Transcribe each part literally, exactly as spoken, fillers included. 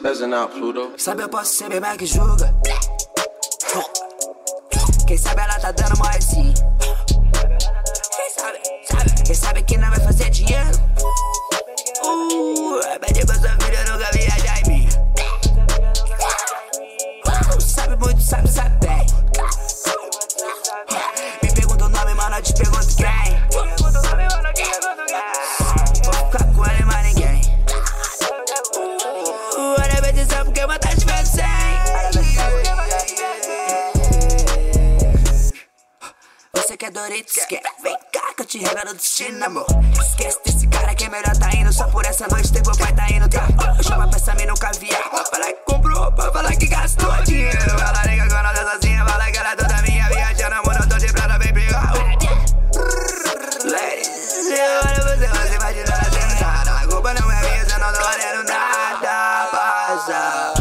Peasing out, Pluto. Sabe, eu posso ser bem mais que julga. Quem sabe ela tá dando mole sim. Quem sabe, sabe, quem sabe que não vai fazer dinheiro. Uh, é bem depois da vida nunca viajar em mim. Uh, sabe muito, sabe, sabe bem. Me pergunta o nome, mano, eu te pergunto quem. Vou ficar com ele, mas ninguém. Uh, olha bem dizer porque uma tá te vendo sem. Você quer Doritos, quer? Vem cá que eu te regalo o destino, amor. Esquece desse cara que é melhor tá indo. Só por essa noite teu pai tá indo, tá? Chama pra essa mina um caviar. Fala que comprou, pra falar que gastou dinheiro. Ela liga quando ela tá sozinha, fala que ela é toda minha. Viajando, amor, eu tô de prata, vem pegar. Ladies, agora você vai se imaginar sentada. A culpa não é minha, você não tô valendo nada. Passa.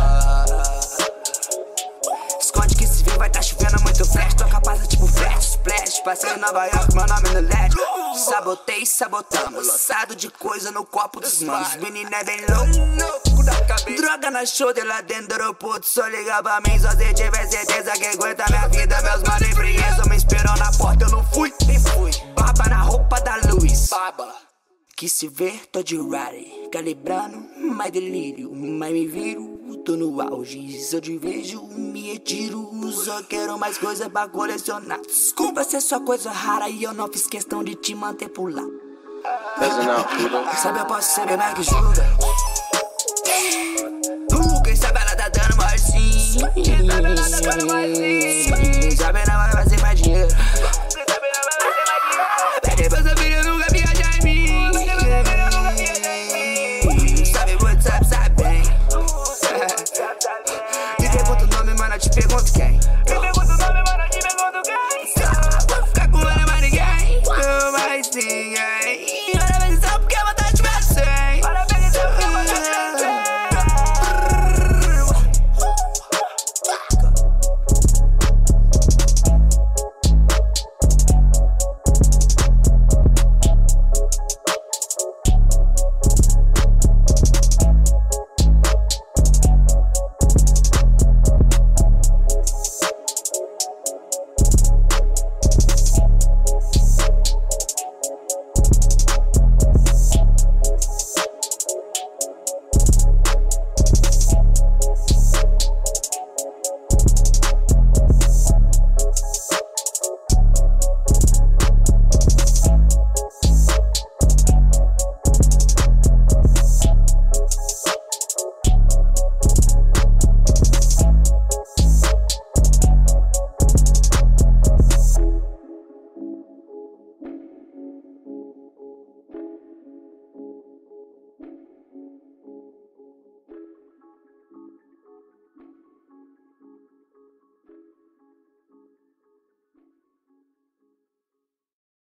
Esconde que se vir vai tá chovendo muito flash. Toca passa tipo flash, splash. Passei em Nova York, meu nome no L E D. Sabotei, sabotamos. Loçado de coisa no copo dos manos. Menino é bem louco da cabeça. Droga na shoulder lá dentro do aeroporto. Só liga pra mim, só se tiver certeza que aguenta minha vida. Meus manos em frieza me esperou na porta, eu não fui, nem fui. Baba na roupa da luz. Baba. Que se ver, tô de rally. Calibrando, mais delírio. Mas me viro, tô no auge. Se eu te vejo, me retiro. Só quero mais coisa pra colecionar. Desculpa ser só coisa rara e eu não fiz questão de te manter por lá. Peasing out, Pluto. Sabe, eu posso ser bem mais que julga.